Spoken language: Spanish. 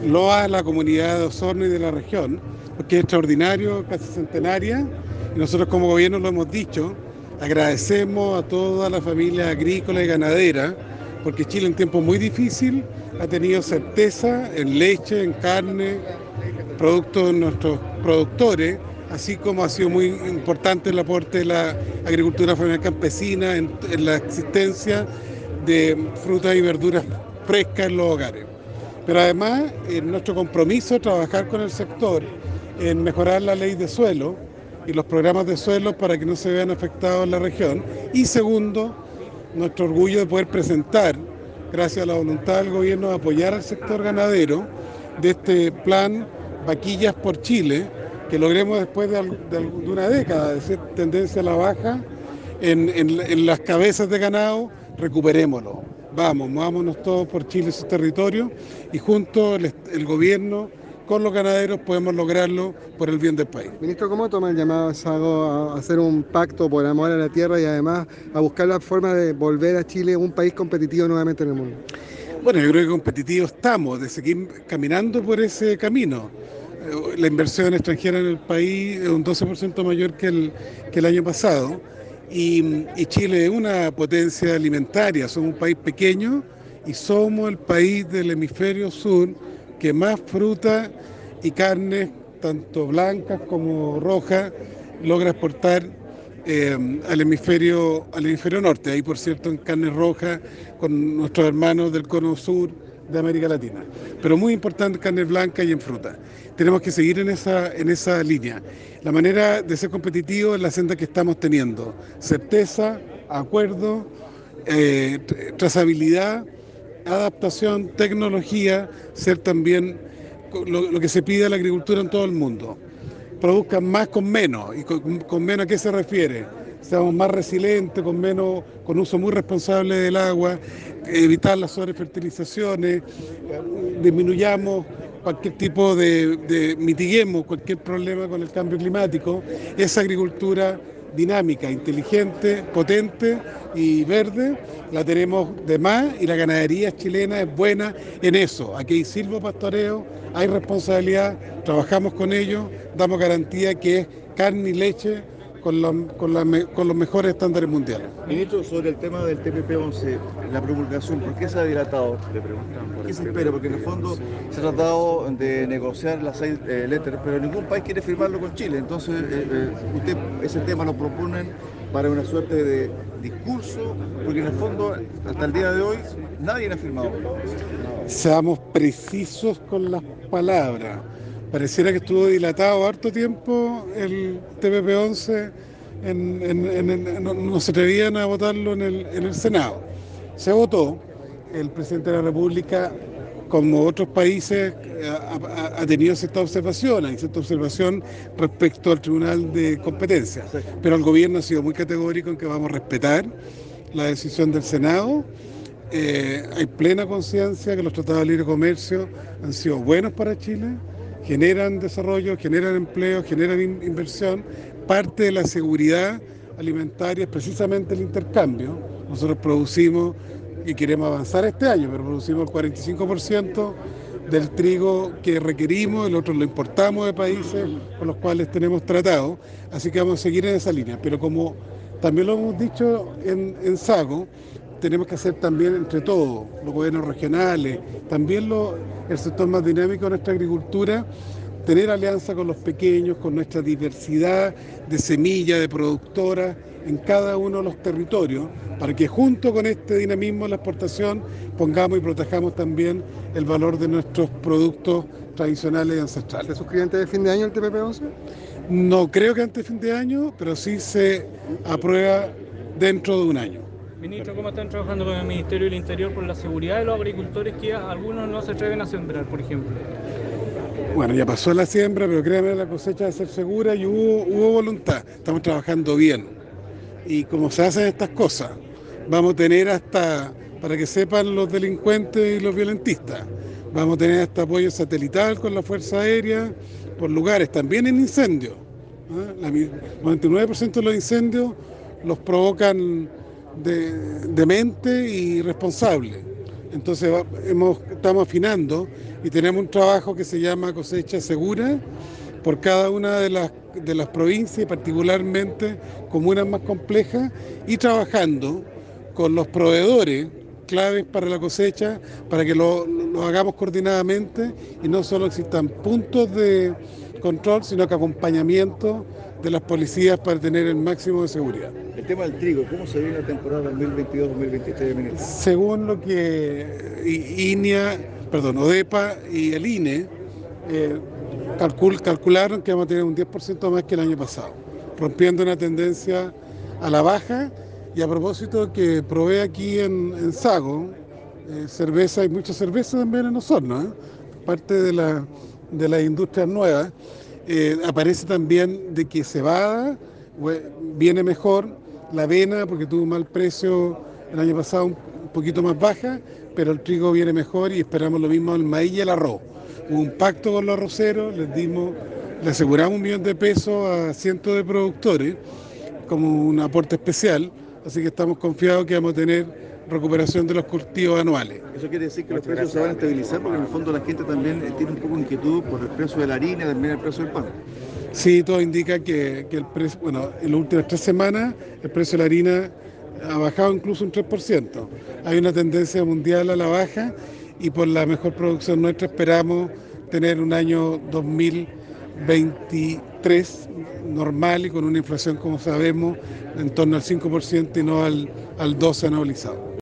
loa a la comunidad de Osorno y de la región, porque es extraordinario, casi centenaria, y nosotros como gobierno lo hemos dicho, agradecemos a toda la familia agrícola y ganadera, porque Chile en tiempos muy difíciles ha tenido certeza en leche, en carne, productos de nuestros productores, así como ha sido muy importante el aporte de la agricultura familiar campesina en la existencia de frutas y verduras frescas en los hogares. Pero además, nuestro compromiso es trabajar con el sector en mejorar la ley de suelo y los programas de suelo para que no se vean afectados en la región. Y segundo, nuestro orgullo de poder presentar, gracias a la voluntad del gobierno, de apoyar al sector ganadero de este plan Vaquillas por Chile, que logremos después de una década de ser tendencia a la baja en las cabezas de ganado, recuperémoslo. Vamos, movámonos todos por Chile y sus territorios y juntos el gobierno con los ganaderos podemos lograrlo por el bien del país. Ministro, ¿cómo toma el llamado Sago a hacer un pacto por amor a la tierra y además a buscar la forma de volver a Chile un país competitivo nuevamente en el mundo? Bueno, yo creo que competitivos estamos, de seguir caminando por ese camino. La inversión extranjera en el país es un 12% mayor que el año pasado y Chile es una potencia alimentaria, somos un país pequeño y somos el país del hemisferio sur que más fruta y carne, tanto blancas como rojas, logra exportar al hemisferio norte, ahí por cierto en carne roja con nuestros hermanos del cono sur de América Latina. Pero muy importante carne blanca y en fruta. Tenemos que seguir en esa línea. La manera de ser competitivo es la senda que estamos teniendo. Certeza, acuerdo, trazabilidad, adaptación, tecnología, ser también lo que se pide a la agricultura en todo el mundo. Produzcan más con menos. ¿Y con menos a qué se refiere? Seamos más resilientes, con uso muy responsable del agua, evitar las sobrefertilizaciones, disminuyamos cualquier tipo mitiguemos cualquier problema con el cambio climático. Esa agricultura dinámica, inteligente, potente y verde, la tenemos de más y la ganadería chilena es buena en eso. Aquí hay silvopastoreo, hay responsabilidad, trabajamos con ellos, damos garantía que es carne y leche con los mejores estándares mundiales. Ministro, sobre el tema del TPP-11, la promulgación, ¿por qué se ha dilatado? Le preguntan. ¿Qué se espera? Porque en el fondo se ha tratado de negociar las 6 letters, pero ningún país quiere firmarlo con Chile. Entonces, usted ese tema lo proponen para una suerte de discurso, porque en el fondo, hasta el día de hoy, nadie ha firmado. Seamos precisos con las palabras. Pareciera que estuvo dilatado harto tiempo el TPP-11, no se atrevían a votarlo en el Senado. Se votó, el presidente de la República, como otros países, ha tenido cierta observación, hay cierta observación respecto al Tribunal de Competencia, pero el gobierno ha sido muy categórico en que vamos a respetar la decisión del Senado. Hay plena conciencia que los tratados de libre comercio han sido buenos para Chile, generan desarrollo, generan empleo, generan inversión. Parte de la seguridad alimentaria es precisamente el intercambio. Nosotros producimos y queremos avanzar este año, pero producimos el 45% del trigo que requerimos, el otro lo importamos de países con los cuales tenemos tratados, así que vamos a seguir en esa línea. Pero como también lo hemos dicho en Sago, tenemos que hacer también entre todos, los gobiernos regionales, también el sector más dinámico de nuestra agricultura, tener alianza con los pequeños, con nuestra diversidad de semillas, de productoras en cada uno de los territorios, para que junto con este dinamismo de la exportación pongamos y protejamos también el valor de nuestros productos tradicionales y ancestrales. ¿Se suscribe antes de fin de año el TPP-11? No creo que antes de fin de año, pero sí se aprueba dentro de un año. Ministro, ¿cómo están trabajando con el Ministerio del Interior por la seguridad de los agricultores que algunos no se atreven a sembrar, por ejemplo? Bueno, ya pasó la siembra, pero créanme, la cosecha va a ser segura y hubo voluntad. Estamos trabajando bien. Y como se hacen estas cosas, vamos a tener hasta, para que sepan los delincuentes y los violentistas, vamos a tener hasta apoyo satelital con la Fuerza Aérea por lugares, también en incendios. El 99% de los incendios los provocan de mente y responsable. Entonces estamos afinando y tenemos un trabajo que se llama cosecha segura por cada una de las provincias y particularmente comunas más complejas, y trabajando con los proveedores claves para la cosecha para que lo hagamos coordinadamente y no solo existan puntos de control, sino que acompañamiento de las policías para tener el máximo de seguridad. El tema del trigo, ¿cómo se viene la temporada 2022-2023, ministro? Según lo que ODEPA y el INE calcularon que vamos a tener un 10% más que el año pasado, rompiendo una tendencia a la baja. Y a propósito que probé aquí en Sago, cerveza, hay mucha cerveza también en Osorno, parte de las industrias nuevas. Aparece también de que cebada viene mejor, la avena porque tuvo mal precio el año pasado, un poquito más baja, pero el trigo viene mejor y esperamos lo mismo del maíz y el arroz. Hubo un pacto con los arroceros, le aseguramos $1 millón de pesos a cientos de productores como un aporte especial, así que estamos confiados que vamos a tener recuperación de los cultivos anuales. ¿Eso quiere decir que los precios se van a estabilizar? Porque en el fondo la gente también tiene un poco de inquietud por el precio de la harina y también el precio del pan. Sí, todo indica que el precio, en las últimas 3 semanas el precio de la harina ha bajado incluso un 3%. Hay una tendencia mundial a la baja y por la mejor producción nuestra esperamos tener un año 2023 normal y con una inflación, como sabemos, en torno al 5% y no al 12% anualizado.